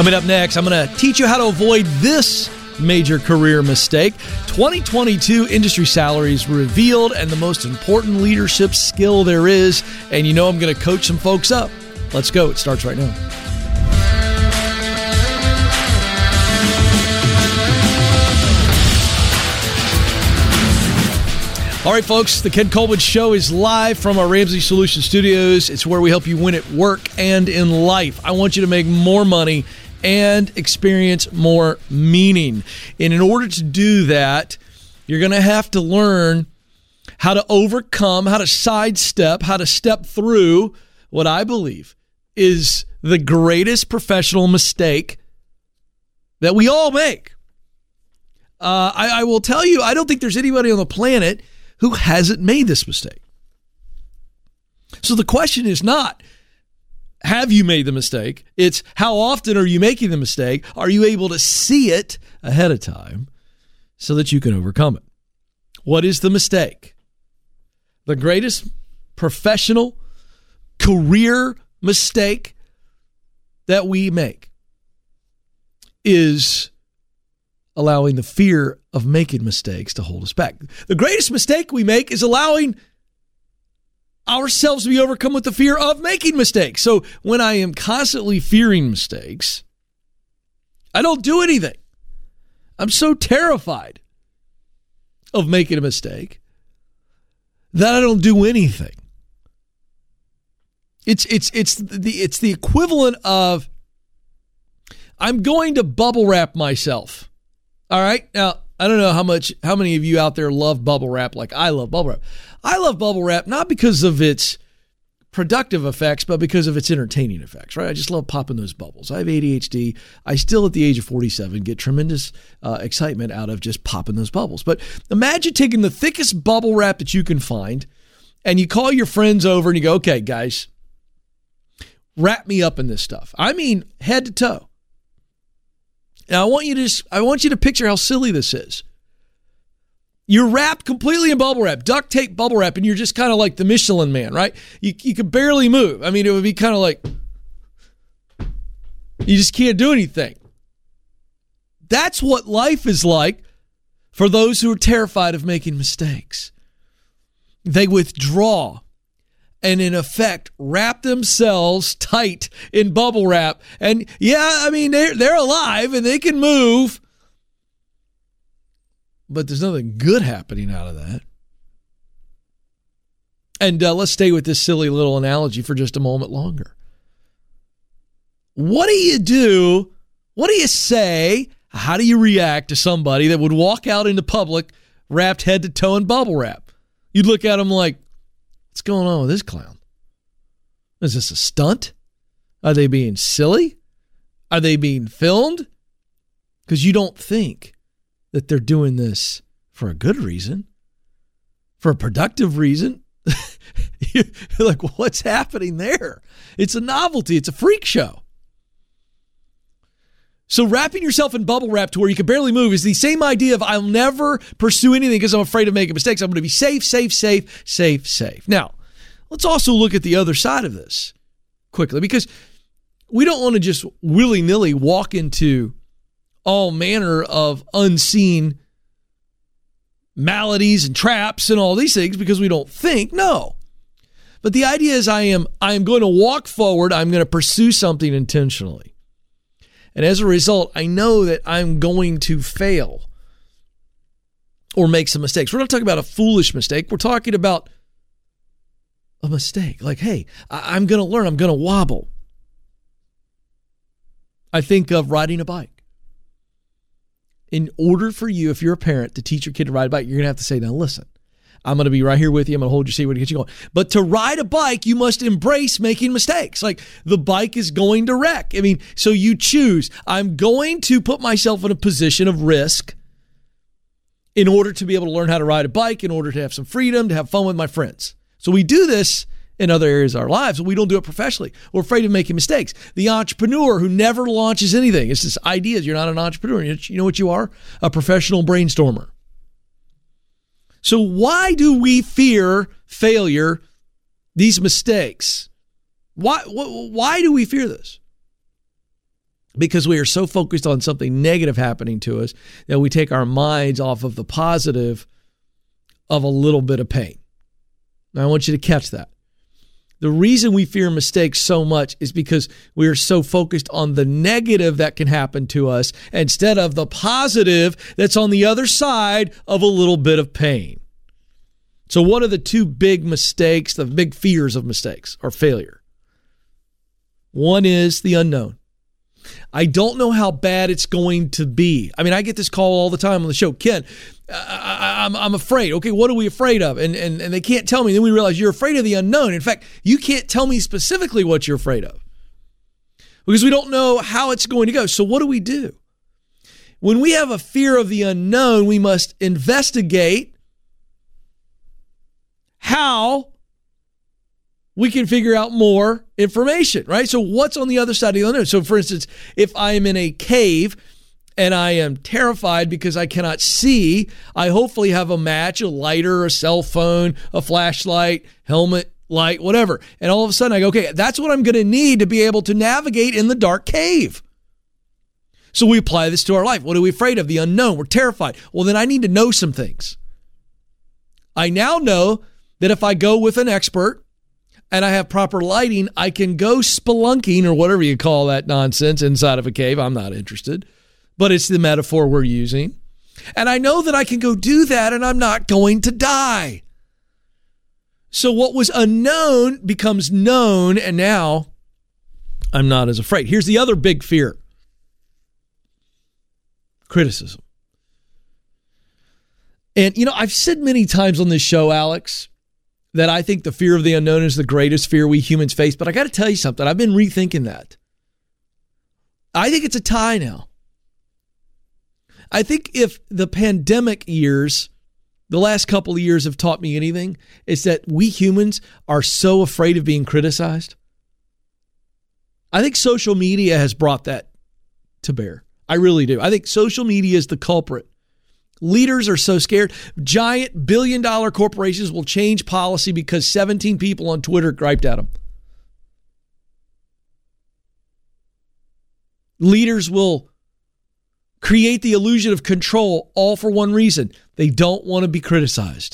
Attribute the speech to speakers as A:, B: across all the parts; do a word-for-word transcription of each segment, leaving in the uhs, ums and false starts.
A: Coming up next, I'm going to teach you how to avoid this major career mistake. twenty twenty-two industry salaries revealed and the most important leadership skill there is. And you know I'm going to coach some folks up. Let's go. It starts right now. All right, folks, the Ken Coleman Show is live from our Ramsey Solutions Studios. It's where we help you win at work and in life. I want you to make more money and experience more meaning. And in order to do that, you're going to have to learn how to overcome, how to sidestep, how to step through what I believe is the greatest professional mistake that we all make. Uh, I, I will tell you, I don't think there's anybody on the planet who hasn't made this mistake. So the question is not, have you made the mistake? It's how often are you making the mistake? Are you able to see it ahead of time so that you can overcome it? What is the mistake? The greatest professional career mistake that we make is allowing the fear of making mistakes to hold us back. The greatest mistake we make is allowing ourselves to be overcome with the fear of making mistakes. So when I am constantly fearing mistakes, I don't do anything. I'm so terrified of making a mistake that I don't do anything. It's it's it's the it's the equivalent of I'm going to bubble wrap myself. All right? Now, I don't know how much how many of you out there love bubble wrap like I love bubble wrap. I love bubble wrap not because of its productive effects, but because of its entertaining effects, right? I just love popping those bubbles. I have A D H D. I still, at the age of forty-seven, get tremendous uh, excitement out of just popping those bubbles. But imagine taking the thickest bubble wrap that you can find, and you call your friends over and you go, okay, guys, wrap me up in this stuff. I mean, head to toe. Now, I want you to just, I want you to picture how silly this is. You're wrapped completely in bubble wrap, duct tape bubble wrap, and you're just kind of like the Michelin Man, right? You you could barely move. I mean, it would be kind of like you just can't do anything. That's what life is like for those who are terrified of making mistakes. They withdraw and, in effect, wrap themselves tight in bubble wrap. And, yeah, I mean, they're, they're alive and they can move, but there's nothing good happening out of that. And uh, let's stay with this silly little analogy for just a moment longer. What do you do? What do you say? How do you react to somebody that would walk out into public wrapped head to toe in bubble wrap? You'd look at them like, what's going on with this clown? Is this a stunt? Are they being silly? Are they being filmed? Because you don't think that they're doing this for a good reason, for a productive reason. You're like, what's happening there? It's a novelty. It's a freak show. So wrapping yourself in bubble wrap to where you can barely move is the same idea of I'll never pursue anything because I'm afraid of making mistakes. I'm going to be safe, safe, safe, safe, safe. Now, let's also look at the other side of this quickly, because we don't want to just willy-nilly walk into all manner of unseen maladies and traps and all these things because we don't think. No. But the idea is I am I am going to walk forward. I'm going to pursue something intentionally. And as a result, I know that I'm going to fail or make some mistakes. We're not talking about a foolish mistake. We're talking about a mistake. Like, hey, I- I'm going to learn. I'm going to wobble. I think of riding a bike. In order for you, if you're a parent, to teach your kid to ride a bike, you're going to have to say, now listen, I'm going to be right here with you. I'm going to hold your seat. We're going to get you going. But to ride a bike, you must embrace making mistakes. Like the bike is going to wreck. I mean, so you choose, I'm going to put myself in a position of risk in order to be able to learn how to ride a bike, in order to have some freedom, to have fun with my friends. So we do this in other areas of our lives, but we don't do it professionally. We're afraid of making mistakes. The entrepreneur who never launches anything. It's this idea. You're not an entrepreneur. You know what you are? A professional brainstormer. So why do we fear failure, these mistakes? Why, why do we fear this? because we are so focused on something negative happening to us that we take our minds off of the positive of a little bit of pain. Now, I want you to catch that. The reason we fear mistakes so much is because we are so focused on the negative that can happen to us instead of the positive that's on the other side of a little bit of pain. So what are the two big mistakes, the big fears of mistakes or failure? One is the unknown. I don't know how bad it's going to be. I mean, I get this call all the time on the show. Ken, I, I'm, I'm afraid. Okay, what are we afraid of? And, and, and they can't tell me. Then we realize you're afraid of the unknown. In fact, you can't tell me specifically what you're afraid of because we don't know how it's going to go. So what do we do? When we have a fear of the unknown, we must investigate how we can figure out more information, right? So what's on the other side of the unknown? So for instance, if I am in a cave and I am terrified because I cannot see, I hopefully have a match, a lighter, a cell phone, a flashlight, helmet, light, whatever. And all of a sudden I go, okay, that's what I'm going to need to be able to navigate in the dark cave. So we apply this to our life. What are we afraid of? The unknown. We're terrified. Well, then I need to know some things. I now know that if I go with an expert, and I have proper lighting, I can go spelunking or whatever you call that nonsense inside of a cave. I'm not interested, but it's the metaphor we're using. And I know that I can go do that and I'm not going to die. So what was unknown becomes known, and now I'm not as afraid. Here's the other big fear. Criticism. And, you know, I've said many times on this show, Alex, that I think the fear of the unknown is the greatest fear we humans face. But I got to tell you something. I've been rethinking that. I think it's a tie now. I think if the pandemic years, the last couple of years have taught me anything, it's that we humans are so afraid of being criticized. I think social media has brought that to bear. I really do. I think social media is the culprit. Leaders are so scared. Giant billion dollar corporations will change policy because seventeen people on Twitter griped at them. Leaders will create the illusion of control, all for one reason. They don't want to be criticized.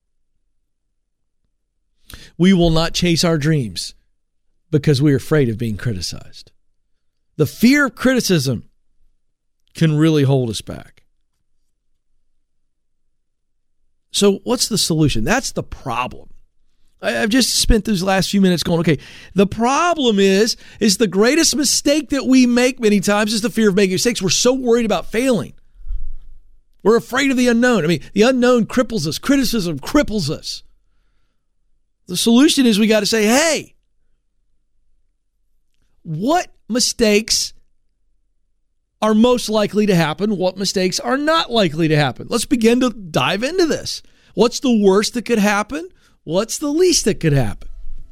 A: We will not chase our dreams because we're afraid of being criticized. The fear of criticism can really hold us back. So what's the solution? That's the problem. I've just spent these last few minutes going, okay, the problem is, is the greatest mistake that we make many times is the fear of making mistakes. We're so worried about failing. We're afraid of the unknown. I mean, the unknown cripples us. Criticism cripples us. The solution is we got to say, hey, what mistakes are most likely to happen? What mistakes are not likely to happen? Let's begin to dive into this. What's the worst that could happen? What's the least that could happen?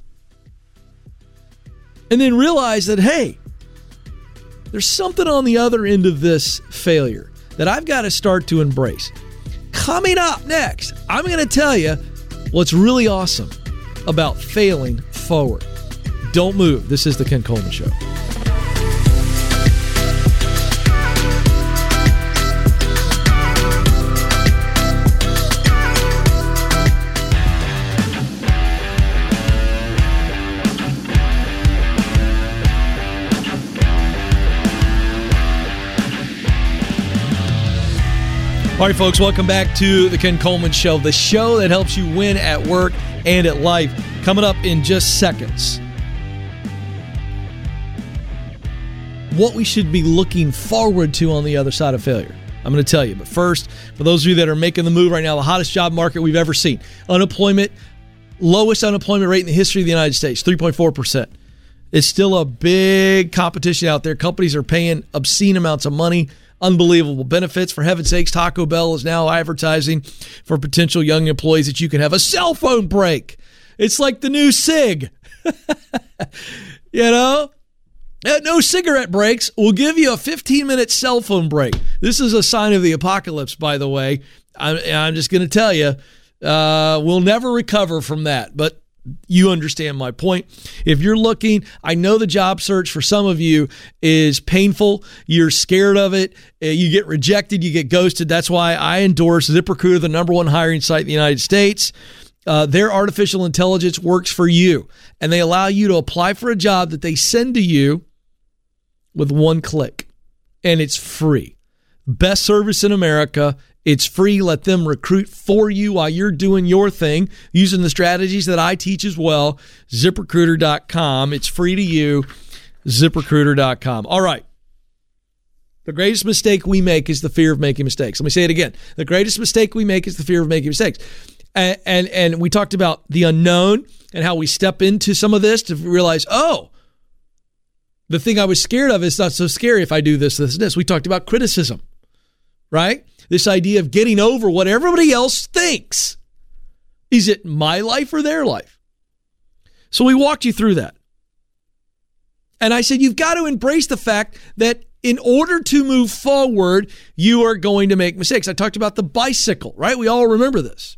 A: And then realize that, hey, there's something on the other end of this failure that I've got to start to embrace. Coming up next, I'm going to tell you what's really awesome about failing forward. Don't move. This is the Ken Coleman Show. All right, folks, welcome back to the Ken Coleman Show, the show that helps you win at work and at life. Coming up in just seconds, what we should be looking forward to on the other side of failure. I'm going to tell you. But first, for those of you that are making the move right now, the hottest job market we've ever seen. Unemployment, lowest unemployment rate in the history of the United States, three point four percent. It's still a big competition out there. Companies are paying obscene amounts of money. Unbelievable benefits. For heaven's sakes, Taco Bell is now advertising for potential young employees that you can have a cell phone break. It's like the new cig. You know? No cigarette breaks. We'll give you a fifteen-minute cell phone break. This is a sign of the apocalypse, by the way. I'm, I'm just going to tell you, uh, we'll never recover from that. But You understand my point. If you're looking, I know the job search for some of you is painful. You're scared of it. You get rejected. You get ghosted. That's why I endorse ZipRecruiter, the number one hiring site in the United States. Uh, their artificial intelligence works for you, and they allow you to apply for a job that they send to you with one click, and it's free. Best service in America. It's free. Let them recruit for you while you're doing your thing using the strategies that I teach as well. zip recruiter dot com. It's free to you. zip recruiter dot com. All right. The greatest mistake we make is the fear of making mistakes. Let me say it again. The greatest mistake we make is the fear of making mistakes. And, and, and we talked about the unknown and how we step into some of this to realize, oh, the thing I was scared of is not so scary if I do this, this, this. We talked about criticism, right? This idea of getting over what everybody else thinks. Is it my life or their life? So we walked you through that. And I said, you've got to embrace the fact that in order to move forward, you are going to make mistakes. I talked about the bicycle, right? We all remember this.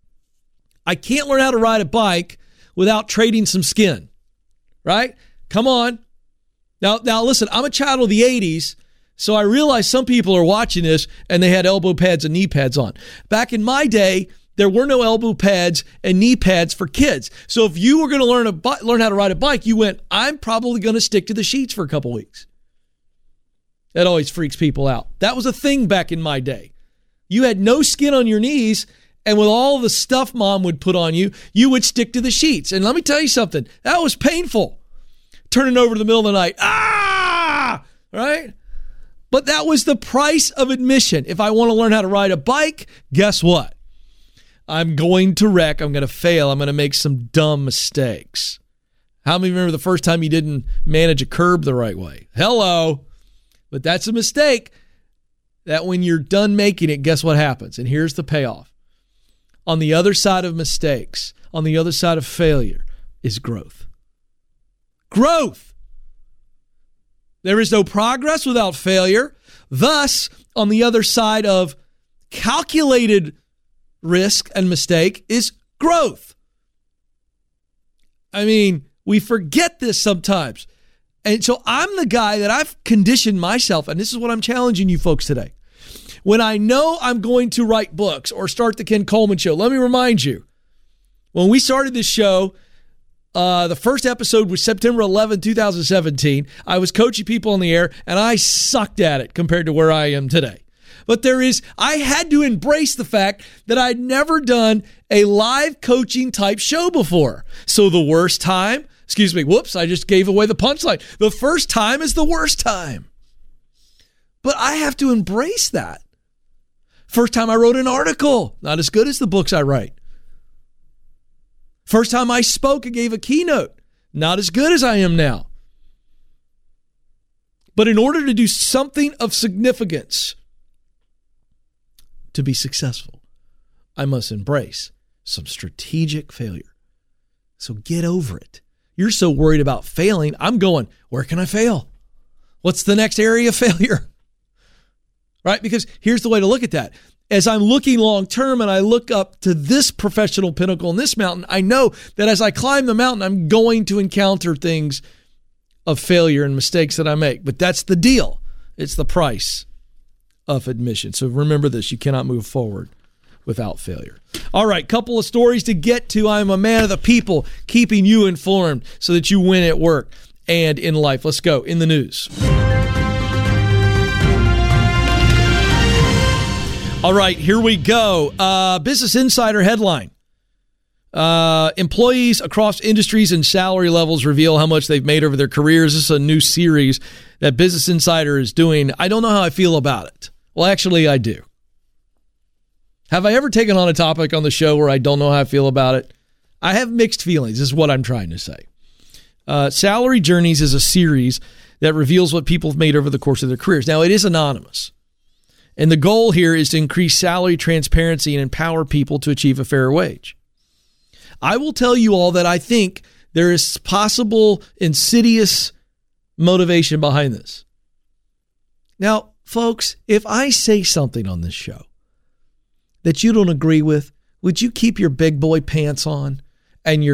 A: I can't learn how to ride a bike without trading some skin, right? Come on. Now, now listen, I'm a child of the eighties, so I realize some people are watching this and they had elbow pads and knee pads on. Back in my day, there were no elbow pads and knee pads for kids. So if you were going to learn a bi- learn how to ride a bike, you went, I'm probably going to stick to the sheets for a couple weeks. That always freaks people out. That was a thing back in my day. You had no skin on your knees, and with all the stuff mom would put on you, you would stick to the sheets. And let me tell you something, that was painful. Turning over to the middle of the night, ah, right? But that was the price of admission. If I want to learn how to ride a bike, guess what? I'm going to wreck. I'm going to fail. I'm going to make some dumb mistakes. How many remember the first time you didn't manage a curb the right way? Hello. But that's a mistake that when you're done making it, guess what happens? And here's the payoff. On the other side of mistakes, on the other side of failure, is growth. Growth. There is no progress without failure. Thus, on the other side of calculated risk and mistake is growth. I mean, we forget this sometimes. And so I'm the guy that I've conditioned myself, and this is what I'm challenging you folks today. When I know I'm going to write books or start the Ken Coleman Show, let me remind you, when we started this show, uh, the first episode was September eleventh, twenty seventeen. I was coaching people on the air, and I sucked at it compared to where I am today. But there is, I had to embrace the fact that I'd never done a live coaching type show before. So the worst time, excuse me, whoops, I just gave away the punchline. The first time is the worst time. But I have to embrace that. First time I wrote an article, not as good as the books I write. First time I spoke and gave a keynote, not as good as I am now. But in order to do something of significance, to be successful, I must embrace some strategic failure. So get over it. You're so worried about failing. I'm going, where can I fail? What's the next area of failure? Right? Because here's the way to look at that. As I'm looking long term and I look up to this professional pinnacle in this mountain, I know that as I climb the mountain, I'm going to encounter things of failure and mistakes that I make. But that's the deal. It's the price of admission. So remember this, you cannot move forward without failure. All right, couple of stories to get to. I'm a man of the people, keeping you informed so that you win at work and in life. Let's go in the news. All right, here we go. Uh, Business Insider headline. Uh, employees across industries and salary levels reveal how much they've made over their careers. This is a new series that Business Insider is doing. I don't know how I feel about it. Well, actually, I do. Have I ever taken on a topic on the show where I don't know how I feel about it? I have mixed feelings, is what I'm trying to say. Uh, Salary Journeys is a series that reveals what people have made over the course of their careers. Now, it is anonymous. And the goal here is to increase salary transparency and empower people to achieve a fair wage. I will tell you all that I think there is possible insidious motivation behind this. Now, folks, if I say something on this show that you don't agree with, would you keep your big boy pants on and your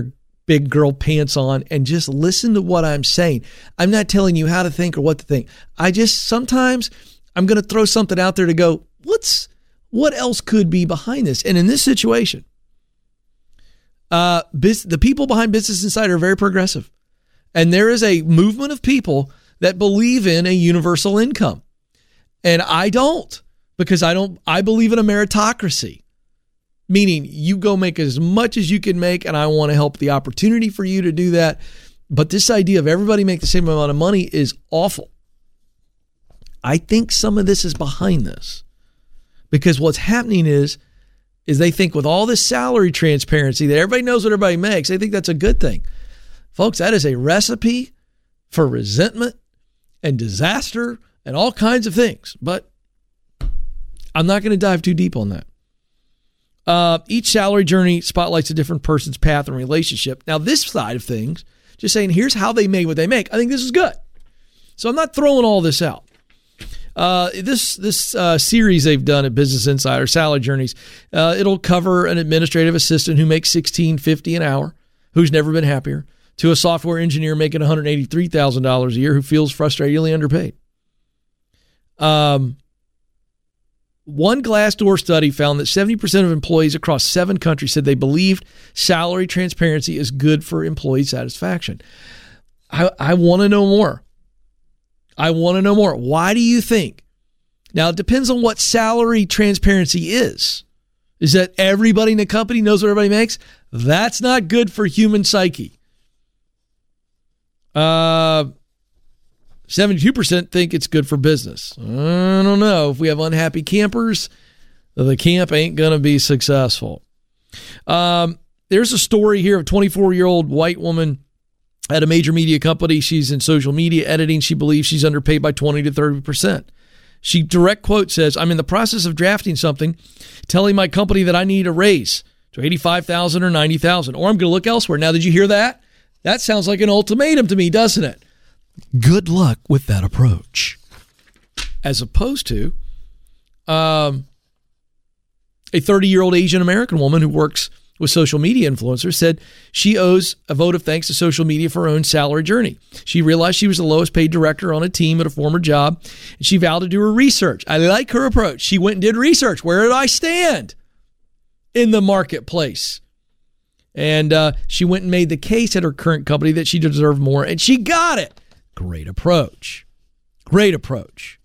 A: big girl pants on and just listen to what I'm saying. I'm not telling you how to think or what to think. I just, sometimes I'm going to throw something out there to go, what's, what else could be behind this? And in this situation, uh, biz, the people behind Business Insider are very progressive. And there is a movement of people that believe in a universal income. And I don't, because I don't, I believe in a meritocracy. Meaning you go make as much as you can make, and I want to help the opportunity for you to do that. But this idea of everybody make the same amount of money is awful. I think some of this is behind this. Because what's happening is, is they think with all this salary transparency that everybody knows what everybody makes, they think that's a good thing. Folks, that is a recipe for resentment and disaster and all kinds of things. But I'm not going to dive too deep on that. Uh, each salary journey spotlights a different person's path and relationship. Now, this side of things, just saying, here's how they made what they make. I think this is good. So I'm not throwing all this out. Uh, this this uh, series they've done at Business Insider, Salary Journeys, uh, it'll cover an administrative assistant who makes sixteen fifty an hour, who's never been happier, to a software engineer making one hundred eighty-three thousand dollars a year who feels frustratingly underpaid. Um. One Glassdoor study found that seventy percent of employees across seven countries said they believed salary transparency is good for employee satisfaction. I, I want to know more. I want to know more. Why do you think? Now, it depends on what salary transparency is. Is that everybody in the company knows what everybody makes? That's not good for human psyche. Uh... seventy-two percent think it's good for business. I don't know. If we have unhappy campers, the camp ain't going to be successful. Um, there's a story here of a twenty-four-year-old white woman at a major media company. She's in social media editing. She believes she's underpaid by twenty to thirty percent. She direct quote says, "I'm in the process of drafting something telling my company that I need a raise to eighty-five thousand dollars or ninety thousand dollars, or I'm going to look elsewhere." Now, did you hear that? That sounds like an ultimatum to me, doesn't it? Good luck with that approach. As opposed to um, a thirty-year-old Asian American woman who works with social media influencers said she owes a vote of thanks to social media for her own salary journey. She realized she was the lowest paid director on a team at a former job, and she vowed to do her research. I like her approach. She went and did research. Where did I stand in the marketplace? And uh, she went and made the case at her current company that she deserved more, and she got it. Great approach. Great approach.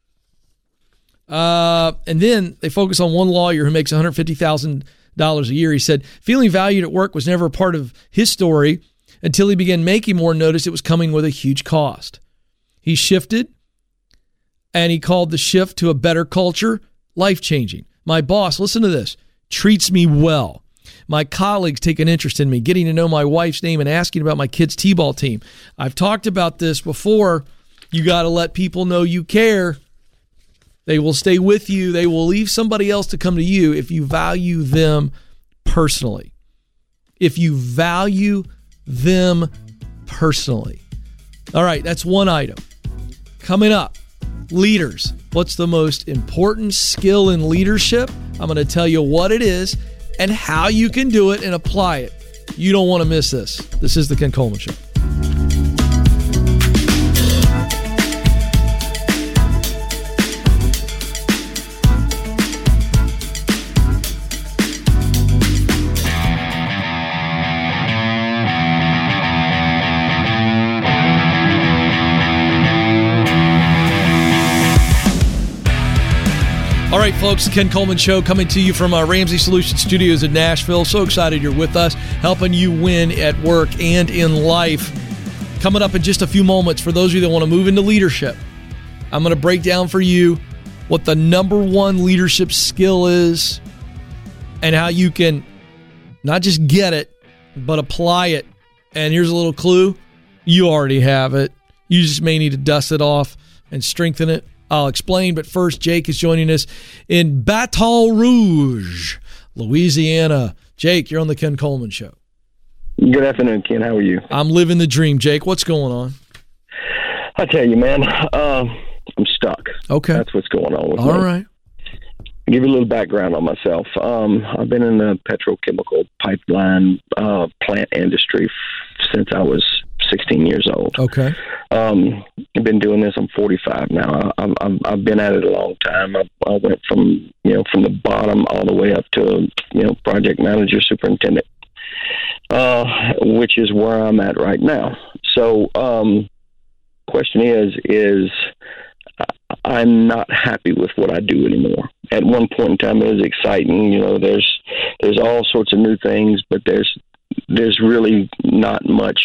A: Uh, and then they focus on one lawyer who makes one hundred fifty thousand dollars a year. He said, feeling valued at work was never a part of his story until he began making more and noticed it was coming with a huge cost. He shifted, and he called the shift to a better culture life-changing. My boss, listen to this, treats me well. My colleagues take an interest in me, getting to know my wife's name and asking about my kids' t-ball team. I've talked about this before. You got to let people know you care. They will stay with you. They will leave somebody else to come to you if you value them personally. If you value them personally. All right, that's one item. Coming up, leaders. What's the most important skill in leadership? I'm going to tell you what it is and how you can do it and apply it. You don't want to miss this. This is the Ken Coleman Show. All right, folks, the Ken Coleman Show coming to you from our Ramsey Solutions Studios in Nashville. So excited you're with us, helping you win at work and in life. Coming up in just a few moments, for those of you that want to move into leadership, I'm going to break down for you what the number one leadership skill is and how you can not just get it, but apply it. And here's a little clue. You already have it. You just may need to dust it off and strengthen it. I'll explain, but first, Jake is joining us in Baton Rouge, Louisiana. Jake, you're on the Ken Coleman Show.
B: Good afternoon, Ken. How are you?
A: I'm living the dream, Jake. What's going on?
B: I tell you, man, uh, I'm stuck.
A: Okay.
B: That's what's going on with
A: All
B: me.
A: right.
B: give you a little background on myself. Um, I've been in the petrochemical pipeline uh, plant industry f- since I was sixteen years old.
A: Okay.
B: Um, I've been doing this. I'm forty-five now. I, I've, I've been at it a long time. I, I went from, you know, from the bottom all the way up to, you know, project manager, superintendent, uh, which is where I'm at right now. So, um, question is, is I'm not happy with what I do anymore. At one point in time, it was exciting. You know, there's, there's all sorts of new things, but there's, there's really not much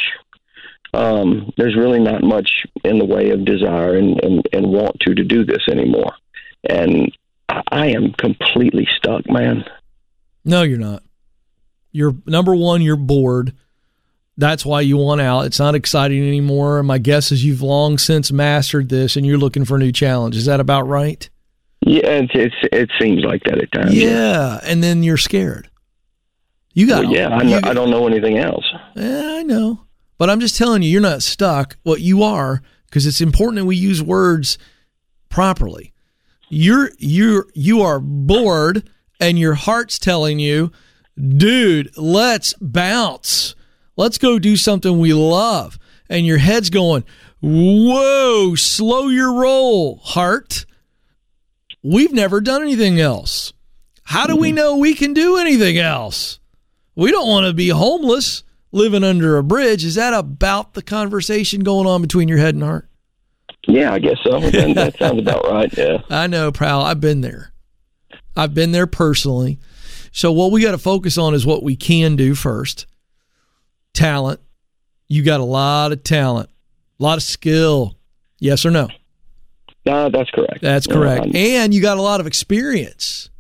B: Um, there's really not much in the way of desire and, and, and want to to do this anymore. And I am completely stuck, man.
A: No, you're not. You're, number one, you're bored. That's why you want out. It's not exciting anymore. My guess is you've long since mastered this and you're looking for a new challenge. Is that about right?
B: Yeah, it's, it's, it seems like that at times.
A: Yeah,
B: yeah.
A: And then you're scared. You got
B: well, Yeah, I, know,
A: you,
B: I don't know anything else.
A: Yeah, I know. But I'm just telling you, you're not stuck. What you are, because it's important that we use words properly. You're you're you are bored, and your heart's telling you, dude, let's bounce. Let's go do something we love. And your head's going, whoa, slow your roll, heart. We've never done anything else. How do we know we can do anything else? We don't want to be homeless, living under a bridge. Is that about the conversation going on between your head and heart?
B: Yeah, I guess so. That, that sounds about right, yeah.
A: I know, pal. I've been there. I've been there personally. So what we got to focus on is what we can do first. Talent. You got a lot of talent, a lot of skill. Yes or no?
B: No, that's correct.
A: That's correct.
B: Um,
A: and you got a lot of experience.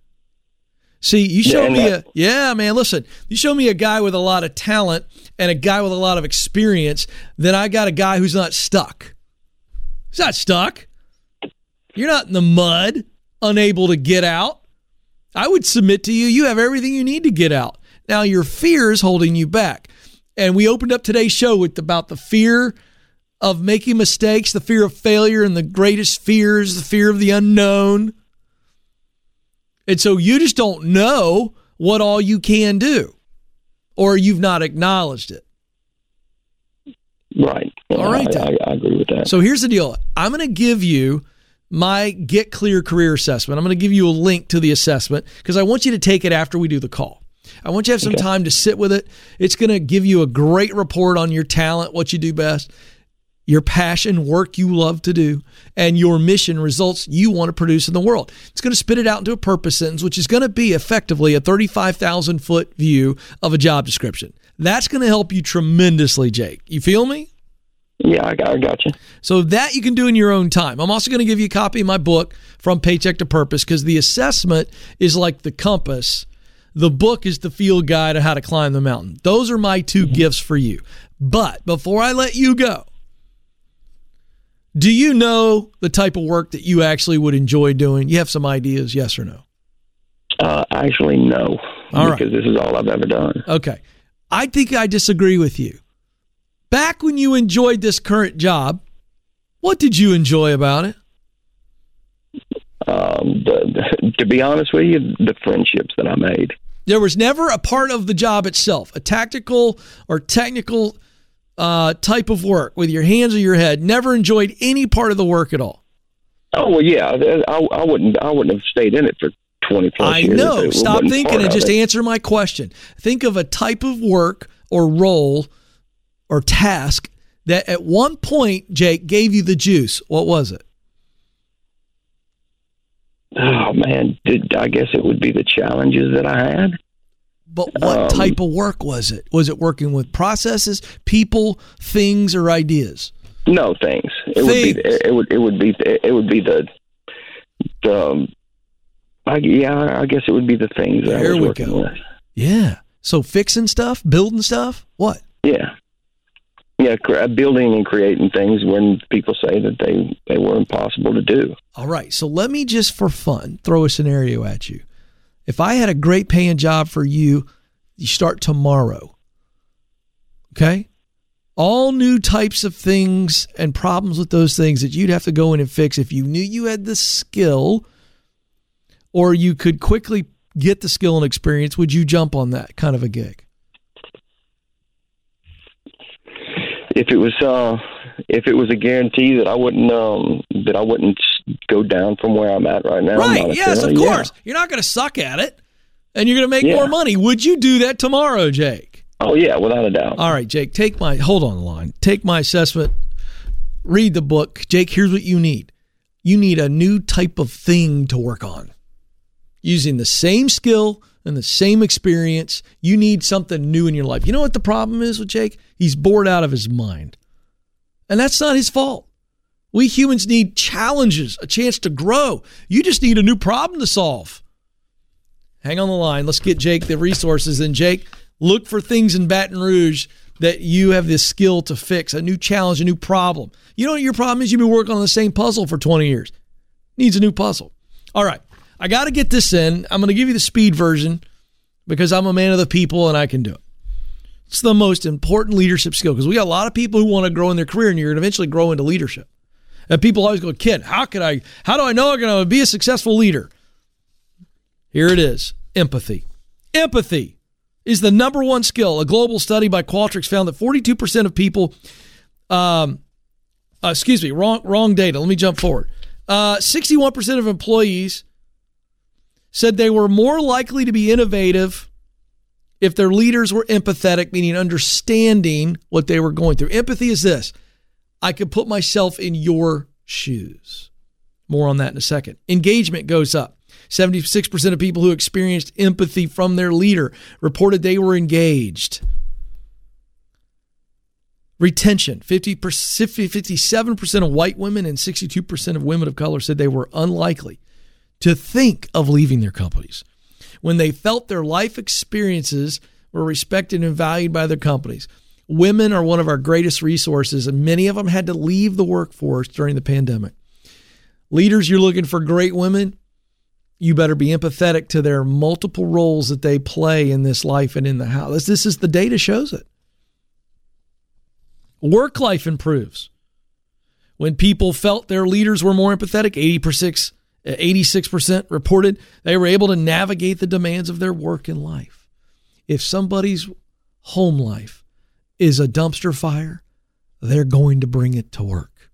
A: See, you show
B: yeah,
A: me
B: that,
A: a, yeah, man, listen, you show me a guy with a lot of talent and a guy with a lot of experience, then I got a guy who's not stuck. He's not stuck. You're not in the mud, unable to get out. I would submit to you, you have everything you need to get out. Now, your fear is holding you back. And we opened up today's show with about the fear of making mistakes, the fear of failure, and the greatest fears, the fear of the unknown. And so you just don't know what all you can do, or you've not acknowledged it.
B: Right. Yeah,
A: all right.
B: I, I, I agree with that.
A: So here's the deal. I'm going to give you my Get Clear Career Assessment. I'm going to give you a link to the assessment because I want you to take it after we do the call. I want you to have some
B: okay.
A: time to sit with it. It's going to give you a great report on your talent, what you do best, your passion, work you love to do, and your mission, results you want to produce in the world. It's going to spit it out into a purpose sentence, which is going to be effectively a thirty-five thousand foot view of a job description. That's going to help you tremendously, Jake. You feel me?
B: Yeah, I got, I got you.
A: So that you can do in your own time. I'm also going to give you a copy of my book, From Paycheck to Purpose, because the assessment is like the compass. The book is the field guide on how to climb the mountain. Those are my two mm-hmm. gifts for you. But before I let you go, do you know the type of work that you actually would enjoy doing? You have some ideas, yes or no?
B: Uh, actually, no.
A: All
B: because
A: right.
B: this is all I've ever done.
A: Okay. I think I disagree with you. Back when you enjoyed this current job, what did you enjoy about it?
B: Um, the, the, to be honest with you, the friendships that I made.
A: There was never a part of the job itself, a tactical or technical uh, type of work with your hands or your head. Never enjoyed any part of the work at all.
B: Oh well, yeah. I, I wouldn't. I wouldn't have stayed in it for twenty plus
A: I
B: years.
A: know. Stop thinking and just
B: it.
A: answer my question. Think of a type of work or role or task that at one point, Jake, gave you the juice. What was it?
B: Oh man, Did, I guess it would be the challenges that I had.
A: But what um, type of work was it? Was it working with processes, people, things, or ideas?
B: No things. It
A: things.
B: would be. It would. It would be. It would be the. The. I, yeah, I guess it would be the things that
A: there
B: I was
A: we
B: working
A: go.
B: with.
A: Yeah. So fixing stuff, building stuff. What?
B: Yeah. Yeah, building and creating things when people say that they, they were impossible to do.
A: All right, so let me just for fun throw a scenario at you. If I had a great paying job for you, you start tomorrow, okay? All new types of things and problems with those things that you'd have to go in and fix if you knew you had the skill or you could quickly get the skill and experience, would you jump on that kind of a gig?
B: If it was, uh, if it was a guarantee that I wouldn't, um, that I wouldn't go down from where I'm at right now.
A: Right? Yes, of course. Yeah. You're not going to suck at it, and you're going to make yeah. more money. Would you do that tomorrow, Jake?
B: Oh yeah, without a doubt.
A: All right, Jake. Take my hold on the line. Take my assessment. Read the book, Jake. Here's what you need. You need a new type of thing to work on, using the same skill and the same experience. You need something new in your life. You know what the problem is with Jake? He's bored out of his mind. And that's not his fault. We humans need challenges, a chance to grow. You just need a new problem to solve. Hang on the line. Let's get Jake the resources. And Jake, look for things in Baton Rouge that you have this skill to fix, a new challenge, a new problem. You know what your problem is? You've been working on the same puzzle for twenty years. Needs a new puzzle. All right. I got to get this in. I'm going to give you the speed version because I'm a man of the people and I can do it. It's the most important leadership skill because we got a lot of people who want to grow in their career and you're going to eventually grow into leadership. And people always go, Ken, how could I, how do I know I'm going to be a successful leader? Here it is. Empathy. Empathy is the number one skill. A global study by Qualtrics found that forty-two percent of people, um, uh, excuse me, wrong, wrong data. Let me jump forward. Uh, sixty-one percent of employees said they were more likely to be innovative if their leaders were empathetic, meaning understanding what they were going through. Empathy is this: I could put myself in your shoes. More on that in a second. Engagement goes up. seventy-six percent of people who experienced empathy from their leader reported they were engaged. Retention, fifty percent, fifty-seven percent of white women and sixty-two percent of women of color said they were unlikely to think of leaving their companies when they felt their life experiences were respected and valued by their companies. Women are one of our greatest resources, and many of them had to leave the workforce during the pandemic. Leaders, you're looking for great women. You better be empathetic to their multiple roles that they play in this life and in the house. This is the data shows it. Work life improves when people felt their leaders were more empathetic. eighty-six percent reported they were able to navigate the demands of their work and life. If somebody's home life is a dumpster fire, they're going to bring it to work.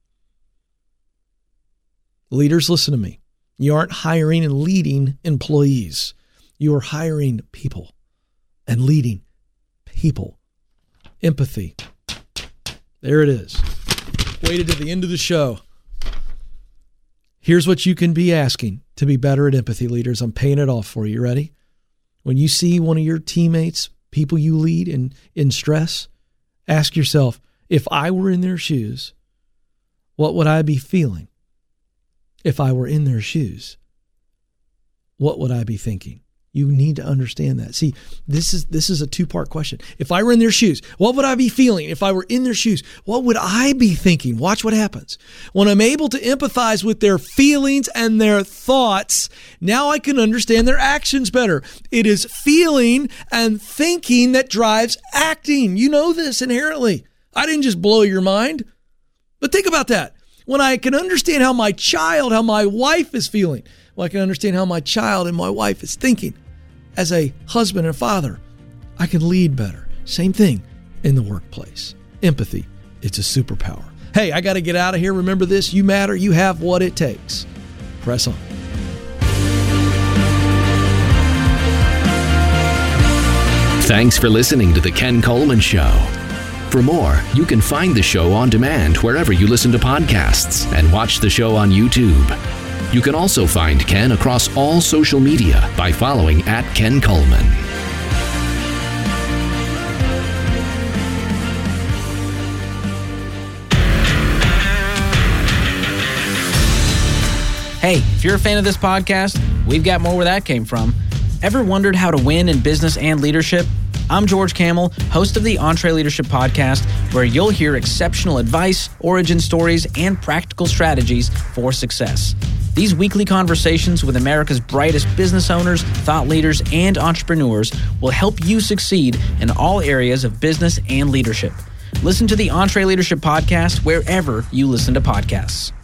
A: Leaders, listen to me. You aren't hiring and leading employees. You are hiring people and leading people. Empathy. There it is. Waited to the end of the show. Here's what you can be asking to be better at empathy, leaders. I'm paying it off for you. You ready? When you see one of your teammates, people you lead in, in stress, ask yourself, if I were in their shoes, what would I be feeling? If I were in their shoes, what would I be thinking? You need to understand that. See, this is this is a two-part question. If I were in their shoes, what would I be feeling? If I were in their shoes, what would I be thinking? Watch what happens. When I'm able to empathize with their feelings and their thoughts, now I can understand their actions better. It is feeling and thinking that drives acting. You know this inherently. I didn't just blow your mind. But think about that. When I can understand how my child, how my wife is feeling, well, I can understand how my child and my wife is thinking. As a husband and father, I can lead better. Same thing in the workplace. Empathy, it's a superpower. Hey, I got to get out of here. Remember this, you matter. You have what it takes. Press on.
C: Thanks for listening to The Ken Coleman Show. For more, you can find the show on demand wherever you listen to podcasts and watch the show on YouTube. You can also find Ken across all social media by following at Ken Coleman.
D: Hey, if you're a fan of this podcast, we've got more where that came from. Ever wondered how to win in business and leadership? I'm George Kamel, host of the EntreLeadership Podcast, where you'll hear exceptional advice, origin stories, and practical strategies for success. These weekly conversations with America's brightest business owners, thought leaders, and entrepreneurs will help you succeed in all areas of business and leadership. Listen to the EntreLeadership Podcast wherever you listen to podcasts.